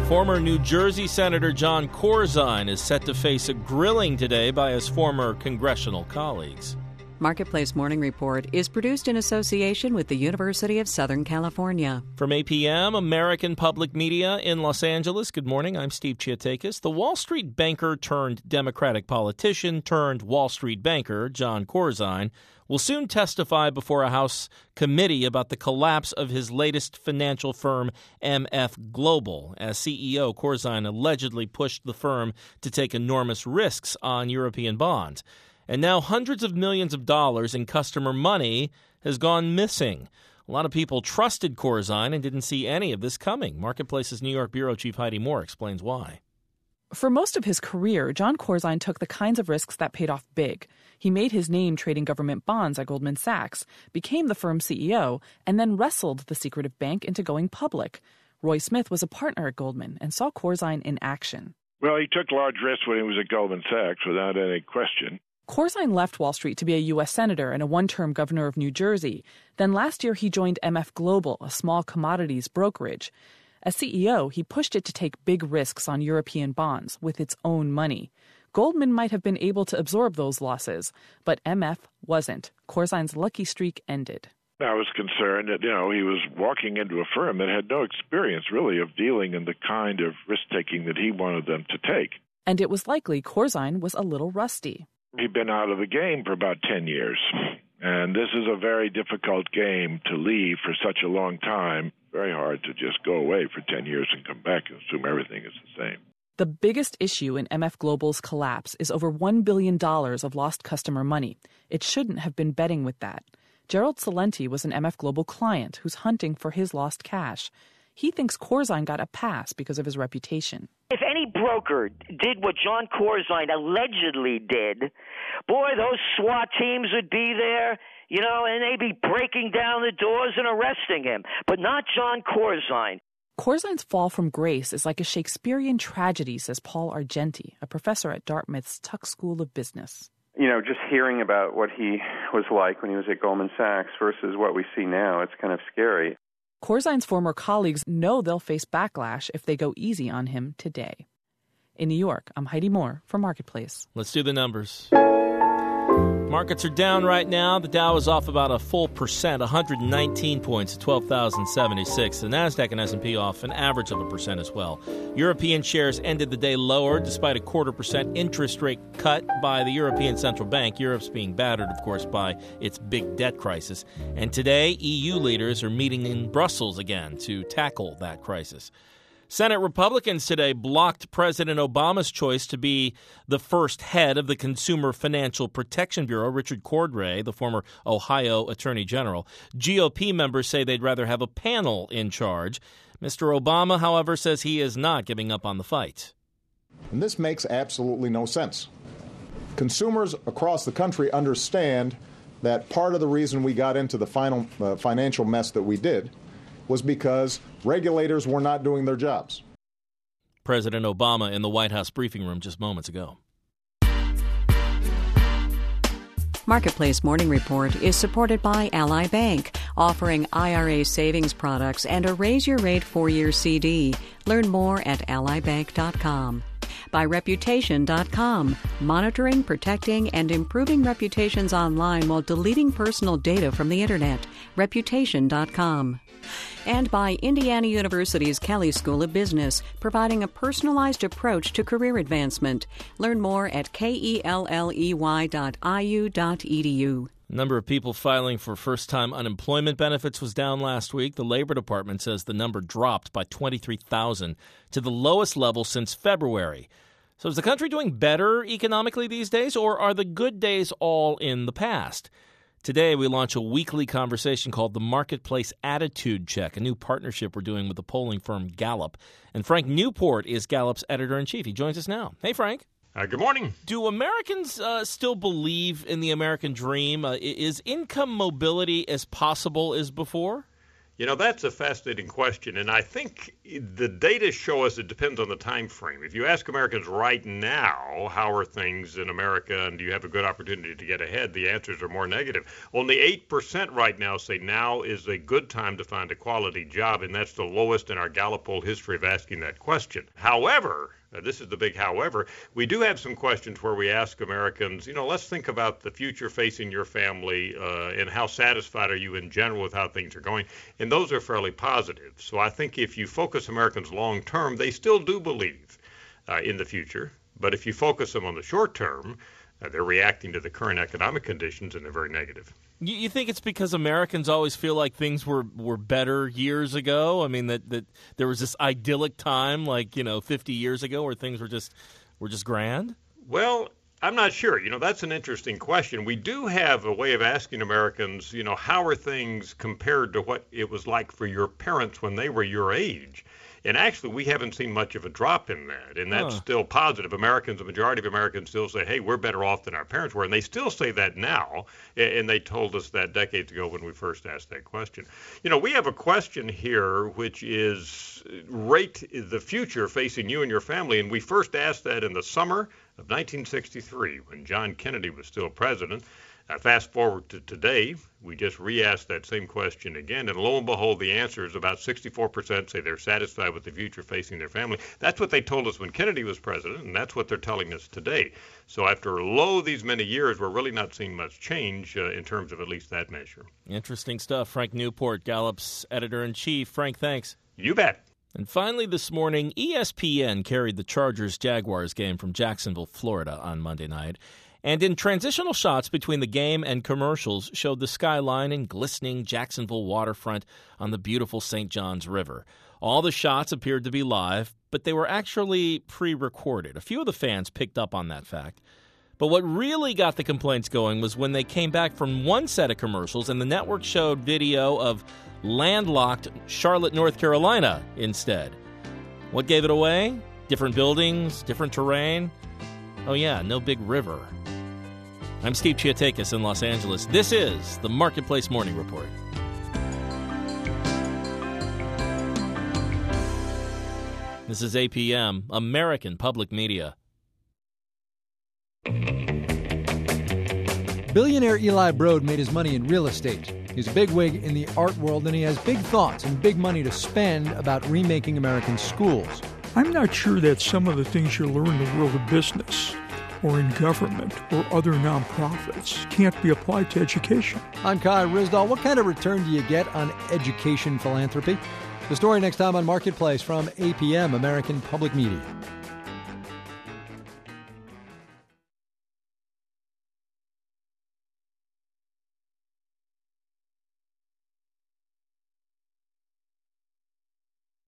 Former New Jersey Senator Jon Corzine is set to face a grilling today by his former congressional colleagues. Marketplace Morning Report is produced in association with the University of Southern California. From APM, American Public Media in Los Angeles. Good morning, I'm Steve Chiatakis. The Wall Street banker turned Democratic politician turned Wall Street banker, Jon Corzine, will soon testify before a House committee about the collapse of his latest financial firm, MF Global. As CEO, Corzine allegedly pushed the firm to take enormous risks on European bonds. And now hundreds of millions of dollars in customer money has gone missing. A lot of people trusted Corzine and didn't see any of this coming. Marketplace's New York bureau chief Heidi Moore explains why. For most of his career, Jon Corzine took the kinds of risks that paid off big. He made his name trading government bonds at Goldman Sachs, became the firm's CEO, and then wrestled the secretive bank into going public. Roy Smith was a partner at Goldman and saw Corzine in action. Well, he took large risks when he was at Goldman Sachs, without any question. Corzine left Wall Street to be a U.S. senator and a one-term governor of New Jersey. Then last year he joined MF Global, a small commodities brokerage. As CEO, he pushed it to take big risks on European bonds with its own money. Goldman might have been able to absorb those losses, but MF wasn't. Corzine's lucky streak ended. I was concerned that, he was walking into a firm that had no experience, really, of dealing in the kind of risk-taking that he wanted them to take. And it was likely Corzine was a little rusty. He'd been out of the game for about 10 years, and this is a very difficult game to leave for such a long time. Very hard to just go away for 10 years and come back and assume everything is the same. The biggest issue in MF Global's collapse is over $1 billion of lost customer money. It shouldn't have been betting with that. Gerald Celente was an MF Global client who's hunting for his lost cash. He thinks Corzine got a pass because of his reputation. If any broker did what Jon Corzine allegedly did, boy, those SWAT teams would be there, and they'd be breaking down the doors and arresting him. But not Jon Corzine. Corzine's fall from grace is like a Shakespearean tragedy, says Paul Argenti, a professor at Dartmouth's Tuck School of Business. Just hearing about what he was like when he was at Goldman Sachs versus what we see now, it's kind of scary. Corzine's former colleagues know they'll face backlash if they go easy on him today. In New York, I'm Heidi Moore for Marketplace. Let's do the numbers. Markets are down right now. The Dow is off about a full percent, 119 points at 12,076. The Nasdaq and S&P off an average of 1% as well. European shares ended the day lower despite a 0.25% interest rate cut by the European Central Bank. Europe's being battered, of course, by its big debt crisis. And today, EU leaders are meeting in Brussels again to tackle that crisis. Senate Republicans today blocked President Obama's choice to be the first head of the Consumer Financial Protection Bureau, Richard Cordray, the former Ohio Attorney General. GOP members say they'd rather have a panel in charge. Mr. Obama, however, says he is not giving up on the fight. And this makes absolutely no sense. Consumers across the country understand that part of the reason we got into the financial mess that we did was because regulators were not doing their jobs. President Obama in the White House briefing room just moments ago. Marketplace Morning Report is supported by Ally Bank, offering IRA savings products and a raise-your-rate 4-year CD. Learn more at allybank.com. By Reputation.com, monitoring, protecting, and improving reputations online while deleting personal data from the Internet. Reputation.com. And by Indiana University's Kelley School of Business, providing a personalized approach to career advancement. Learn more at kelley.iu.edu. The number of people filing for first-time unemployment benefits was down last week. The Labor Department says the number dropped by 23,000 to the lowest level since February. So is the country doing better economically these days, or are the good days all in the past? Today, we launch a weekly conversation called the Marketplace Attitude Check, a new partnership we're doing with the polling firm Gallup. And Frank Newport is Gallup's editor-in-chief. He joins us now. Hey, Frank. Good morning. Do Americans still believe in the American dream? Is income mobility as possible as before? That's a fascinating question, and I think the data show us it depends on the time frame. If you ask Americans right now, how are things in America, and do you have a good opportunity to get ahead, the answers are more negative. Only 8% right now say now is a good time to find a quality job, and that's the lowest in our Gallup poll history of asking that question. However, this is the big however, we do have some questions where we ask Americans, let's think about the future facing your family and how satisfied are you in general with how things are going. And those are fairly positive. So I think if you focus Americans long term, they still do believe in the future. But if you focus them on the short term, they're reacting to the current economic conditions and they're very negative. You think it's because Americans always feel like things were better years ago? I mean, that there was this idyllic time, 50 years ago, where things were just grand? Well, I'm not sure. That's an interesting question. We do have a way of asking Americans, how are things compared to what it was like for your parents when they were your age? And actually, we haven't seen much of a drop in that, and that's still positive. The majority of Americans still say, hey, we're better off than our parents were, and they still say that now, and they told us that decades ago when we first asked that question. We have a question here which is rate the future facing you and your family, and we first asked that in the summer of 1963 when John Kennedy was still president. Fast forward to today, we just re-asked that same question again, and lo and behold, the answer is about 64% say they're satisfied with the future facing their family. That's what they told us when Kennedy was president, and that's what they're telling us today. So after these many years, we're really not seeing much change in terms of at least that measure. Interesting stuff. Frank Newport, Gallup's editor-in-chief. Frank, thanks. You bet. And finally this morning, ESPN carried the Chargers-Jaguars game from Jacksonville, Florida on Monday night. And in transitional shots between the game and commercials showed the skyline and glistening Jacksonville waterfront on the beautiful St. Johns River. All the shots appeared to be live, but they were actually pre-recorded. A few of the fans picked up on that fact. But what really got the complaints going was when they came back from one set of commercials and the network showed video of landlocked Charlotte, North Carolina instead. What gave it away? Different buildings, different terrain. Oh yeah, no big river. I'm Steve Chiatakis in Los Angeles. This is the Marketplace Morning Report. This is APM, American Public Media. Billionaire Eli Broad made his money in real estate. He's a bigwig in the art world, and he has big thoughts and big money to spend about remaking American schools. I'm not sure that some of the things you learn in the world of business or in government or other nonprofits can't be applied to education. I'm Kai Ryssdal. What kind of return do you get on education philanthropy? The story next time on Marketplace from APM, American Public Media.